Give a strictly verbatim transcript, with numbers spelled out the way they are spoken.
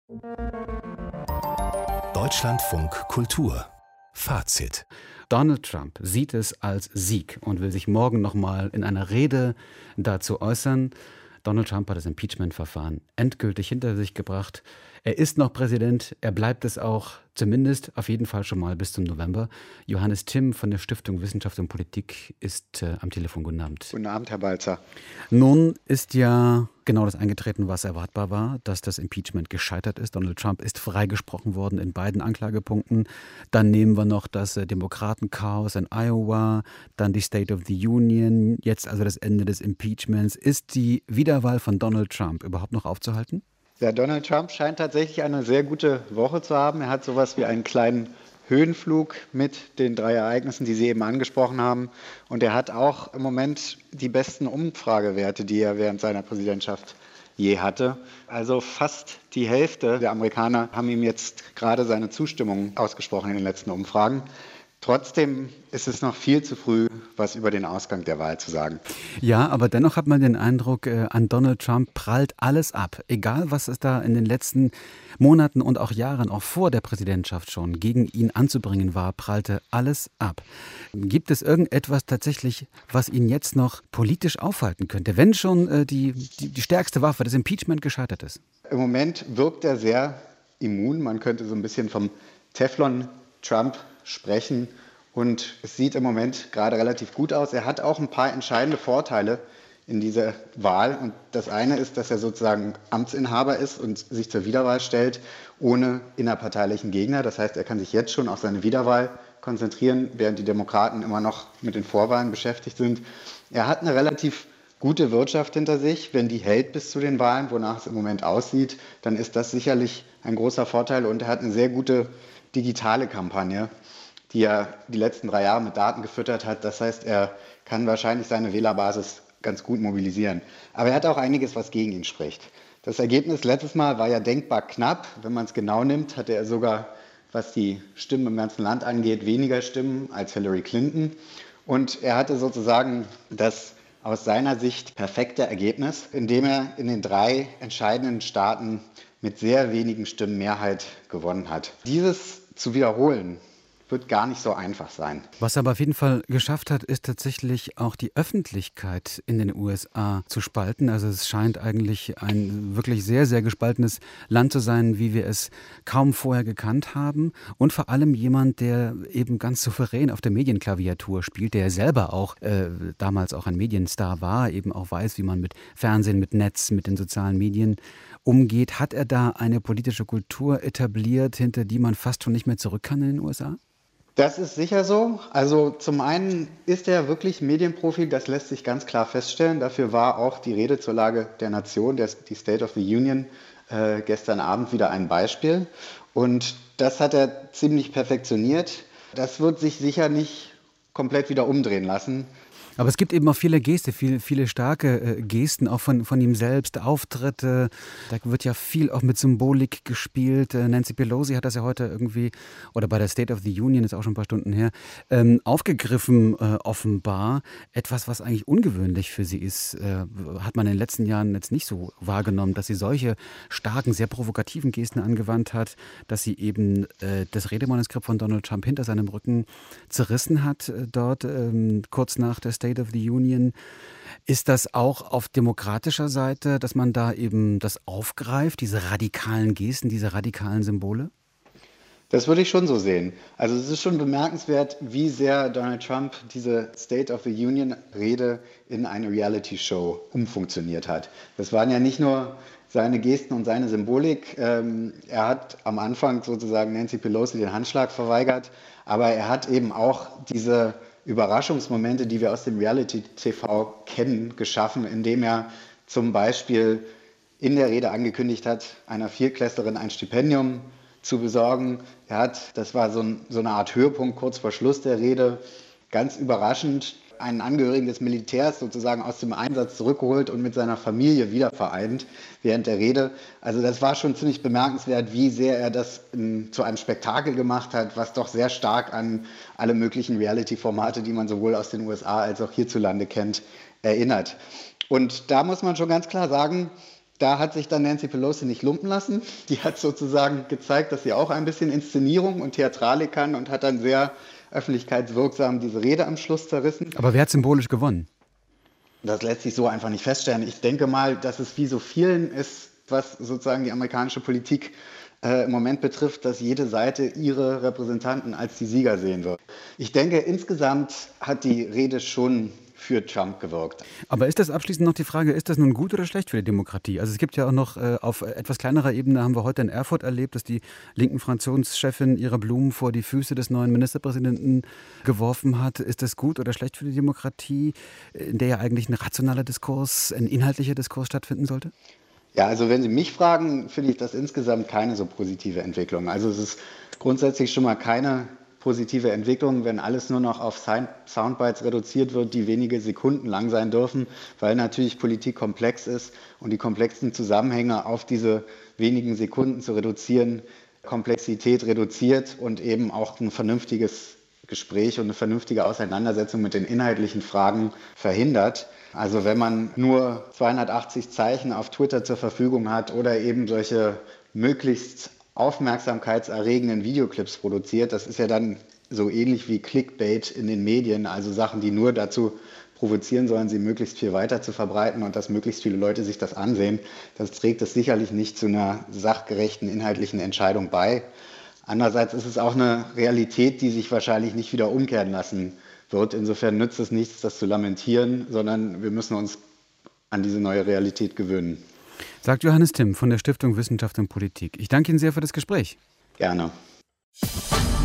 Deutschlandfunk Kultur Fazit. Donald Trump sieht es als Sieg und will sich morgen nochmal in einer Rede dazu äußern. Donald Trump hat das Impeachment-Verfahren endgültig hinter sich gebracht. Er ist noch Präsident, er bleibt es auch, zumindest auf jeden Fall schon mal bis zum November. Johannes Timm von der Stiftung Wissenschaft und Politik ist äh, am Telefon. Guten Abend. Guten Abend, Herr Balzer. Nun ist ja genau das eingetreten, was erwartbar war, dass das Impeachment gescheitert ist. Donald Trump ist freigesprochen worden in beiden Anklagepunkten. Dann nehmen wir noch das äh, Demokratenchaos in Iowa, dann die State of the Union, jetzt also das Ende des Impeachments. Ist die Wiederwahl von Donald Trump überhaupt noch aufzuhalten? Ja, Donald Trump scheint tatsächlich eine sehr gute Woche zu haben. Er hat sowas wie einen kleinen Höhenflug mit den drei Ereignissen, die Sie eben angesprochen haben. Und er hat auch im Moment die besten Umfragewerte, die er während seiner Präsidentschaft je hatte. Also fast die Hälfte der Amerikaner haben ihm jetzt gerade seine Zustimmung ausgesprochen in den letzten Umfragen. Trotzdem ist es noch viel zu früh, was über den Ausgang der Wahl zu sagen. Ja, aber dennoch hat man den Eindruck, äh, an Donald Trump prallt alles ab. Egal, was es da in den letzten Monaten und auch Jahren, auch vor der Präsidentschaft schon, gegen ihn anzubringen war, prallte alles ab. Gibt es irgendetwas tatsächlich, was ihn jetzt noch politisch aufhalten könnte, wenn schon äh, die, die, die stärkste Waffe, das Impeachment, gescheitert ist? Im Moment wirkt er sehr immun. Man könnte so ein bisschen vom Teflon-Trump sprechen und es sieht im Moment gerade relativ gut aus. Er hat auch ein paar entscheidende Vorteile in dieser Wahl und das eine ist, dass er sozusagen Amtsinhaber ist und sich zur Wiederwahl stellt ohne innerparteilichen Gegner. Das heißt, er kann sich jetzt schon auf seine Wiederwahl konzentrieren, während die Demokraten immer noch mit den Vorwahlen beschäftigt sind. Er hat eine relativ gute Wirtschaft hinter sich. Wenn die hält bis zu den Wahlen, wonach es im Moment aussieht, dann ist das sicherlich ein großer Vorteil und er hat eine sehr gute digitale Kampagne, die er die letzten drei Jahre mit Daten gefüttert hat. Das heißt, er kann wahrscheinlich seine Wählerbasis ganz gut mobilisieren. Aber er hat auch einiges, was gegen ihn spricht. Das Ergebnis letztes Mal war ja denkbar knapp. Wenn man es genau nimmt, hatte er sogar, was die Stimmen im ganzen Land angeht, weniger Stimmen als Hillary Clinton. Und er hatte sozusagen das aus seiner Sicht perfekte Ergebnis, indem er in den drei entscheidenden Staaten mit sehr wenigen Stimmen Mehrheit gewonnen hat. Dieses zu wiederholen, wird gar nicht so einfach sein. Was er aber auf jeden Fall geschafft hat, ist tatsächlich auch die Öffentlichkeit in den U S A zu spalten. Also es scheint eigentlich ein wirklich sehr, sehr gespaltenes Land zu sein, wie wir es kaum vorher gekannt haben. Und vor allem jemand, der eben ganz souverän auf der Medienklaviatur spielt, der selber auch äh, damals auch ein Medienstar war, eben auch weiß, wie man mit Fernsehen, mit Netz, mit den sozialen Medien umgeht. Hat er da eine politische Kultur etabliert, hinter die man fast schon nicht mehr zurück kann in den U S A? Das ist sicher so. Also zum einen ist er wirklich Medienprofi, das lässt sich ganz klar feststellen. Dafür war auch die Rede zur Lage der Nation, der, die State of the Union, äh, gestern Abend wieder ein Beispiel. Und das hat er ziemlich perfektioniert. Das wird sich sicher nicht komplett wieder umdrehen lassen. Aber es gibt eben auch viele Geste, viele, viele starke äh, Gesten, auch von, von ihm selbst, Auftritte. Da wird ja viel auch mit Symbolik gespielt. Äh, Nancy Pelosi hat das ja heute irgendwie, oder bei der State of the Union, ist auch schon ein paar Stunden her, ähm, aufgegriffen äh, offenbar. Etwas, was eigentlich ungewöhnlich für sie ist, äh, hat man in den letzten Jahren jetzt nicht so wahrgenommen, dass sie solche starken, sehr provokativen Gesten angewandt hat, dass sie eben äh, das Redemanuskript von Donald Trump hinter seinem Rücken zerrissen hat, äh, dort ähm, kurz nach der State of the Union. Ist das auch auf demokratischer Seite, dass man da eben das aufgreift, diese radikalen Gesten, diese radikalen Symbole? Das würde ich schon so sehen. Also es ist schon bemerkenswert, wie sehr Donald Trump diese State of the Union-Rede in eine Reality-Show umfunktioniert hat. Das waren ja nicht nur seine Gesten und seine Symbolik. Ähm, er hat am Anfang sozusagen Nancy Pelosi den Handschlag verweigert, aber er hat eben auch diese Überraschungsmomente, die wir aus dem Reality-T V kennen, geschaffen, indem er zum Beispiel in der Rede angekündigt hat, einer Viertklässlerin ein Stipendium zu besorgen. Er hat, das war so, ein, so eine Art Höhepunkt kurz vor Schluss der Rede, ganz überraschend einen Angehörigen des Militärs sozusagen aus dem Einsatz zurückgeholt und mit seiner Familie wieder vereint während der Rede. Also das war schon ziemlich bemerkenswert, wie sehr er das in, zu einem Spektakel gemacht hat, was doch sehr stark an alle möglichen Reality-Formate, die man sowohl aus den U S A als auch hierzulande kennt, erinnert. Und da muss man schon ganz klar sagen, Da hat sich dann Nancy Pelosi nicht lumpen lassen. Die hat sozusagen gezeigt, dass sie auch ein bisschen Inszenierung und Theatralik kann und hat dann sehr öffentlichkeitswirksam diese Rede am Schluss zerrissen. Aber wer hat symbolisch gewonnen? Das lässt sich so einfach nicht feststellen. Ich denke mal, dass es wie so vielen ist, was sozusagen die amerikanische Politik äh, im Moment betrifft, dass jede Seite ihre Repräsentanten als die Sieger sehen wird. Ich denke, insgesamt hat die Rede schon für Trump gewirkt. Aber ist das abschließend noch die Frage, ist das nun gut oder schlecht für die Demokratie? Also es gibt ja auch noch äh, auf etwas kleinerer Ebene, haben wir heute in Erfurt erlebt, dass die linken Fraktionschefin ihre Blumen vor die Füße des neuen Ministerpräsidenten geworfen hat. Ist das gut oder schlecht für die Demokratie, in der ja eigentlich ein rationaler Diskurs, ein inhaltlicher Diskurs stattfinden sollte? Ja, also wenn Sie mich fragen, finde ich das insgesamt keine so positive Entwicklung. Also es ist grundsätzlich schon mal keine positive Entwicklung, wenn alles nur noch auf Soundbites reduziert wird, die wenige Sekunden lang sein dürfen, weil natürlich Politik komplex ist und die komplexen Zusammenhänge auf diese wenigen Sekunden zu reduzieren, Komplexität reduziert und eben auch ein vernünftiges Gespräch und eine vernünftige Auseinandersetzung mit den inhaltlichen Fragen verhindert. Also wenn man nur zweihundertachtzig Zeichen auf Twitter zur Verfügung hat oder eben solche möglichst aufmerksamkeitserregenden Videoclips produziert. Das ist ja dann so ähnlich wie Clickbait in den Medien, also Sachen, die nur dazu provozieren sollen, sie möglichst viel weiter zu verbreiten und dass möglichst viele Leute sich das ansehen. Das trägt es sicherlich nicht zu einer sachgerechten inhaltlichen Entscheidung bei. Andererseits ist es auch eine Realität, die sich wahrscheinlich nicht wieder umkehren lassen wird. Insofern nützt es nichts, das zu lamentieren, sondern wir müssen uns an diese neue Realität gewöhnen. Sagt Johannes Timm von der Stiftung Wissenschaft und Politik. Ich danke Ihnen sehr für das Gespräch. Gerne.